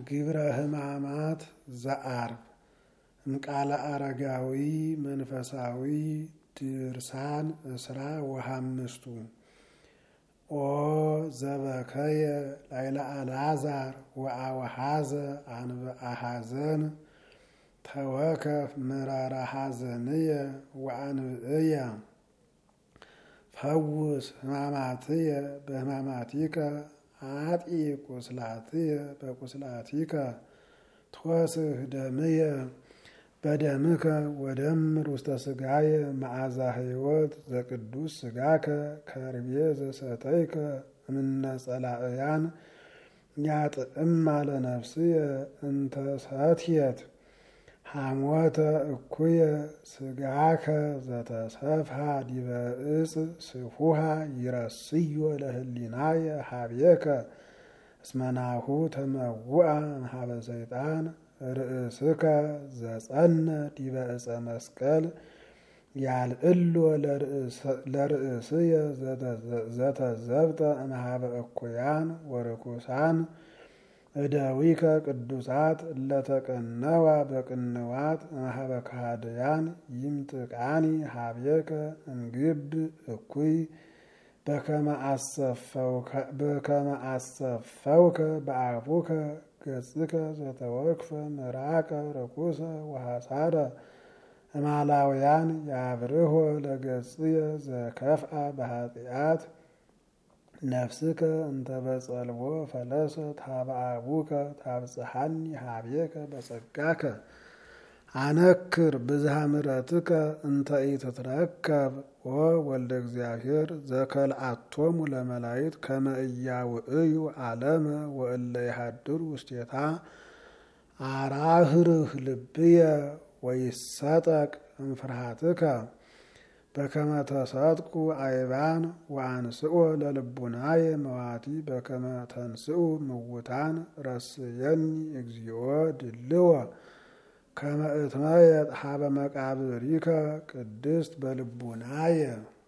ግብረ ሕማማት ዘአርብ እምቃለ አረጋዊ መንፈሳዊ ድርሳን እስራ ወሐምስቱ ኦ ዘበከየ ላይለ አልዓዛር ወአወሐዘ አንብአ ሐዘን ተወከፍ ምራራ ሐዘንየ ወአንብእየ ፈውስ ሕማማትየ በሕማማቲከ አጢ ቁስላትየ በቁስላቲከ ትወስህ ደምየ በደምከ ወደምር ውስተ ሥጋየ መዓዛ ሕይወት ዘቅዱስ ሥጋከ ከርቤ ዘሰተይከ እምነ ጸላእያን ያጥዕማ ለነፍስየ እንተ ሰትየት ሐሞተ እኩየ ሥጋከ ዘተሰፍሐ ዲበ ዕፅ ስፉሃ ይረስዮ ለህሊናየ ሀቤከ እስመናሁ ተመውአ እምኀበ ሰይጣን ርእስከ ዘጸነ ዲበ ዕፀ መስቀል ያልዕሎ ለርእስየ ዘተዘብጠ እምኀበ እኩያን ወርኩሳን እደዊከ ቅዱሳት እለተቀነዋ በቅንዋት እምኀበ ከሃድያን ይምጥቃኒ ሀቤከ እምግብ እኩይ በከመ አሰፈውከ በአፉከ ገጽከ ዘተወክፈ ምራቀ ርኩሰ ወሐሳደ እማላውያን ያብርሆ ለገጽየ ዘከፍአ በኃጢአት ነፍስከ እንተ በጸልቦ ፈለሰት ሀበ አቡከ ታብጽሐኒ ሀቤከ በጸጋከ አነክር ብዝሃ ምሕረትከ እንተ ኢትትረከብ ወወልደ እግዚአብሔር ዘከልአቶሙ ለመላእክት ከመ ኢያውዕዩ ዓለመ ወእለ ይሃድሩ ውስቴታ አራህርህ ልብየ ወይሰጠቅ እምፍርሃትከ በከመ ተሰጥቁ አይባን ወአንስኦ ለልቡናየ መዋቲ በከመ ተንስኡ ምውታን ረስየኒ እግዚኦ ድልዎ ከመ እትመየጥ ሀበ መቃብሪከ ቅድስት በልቡናየ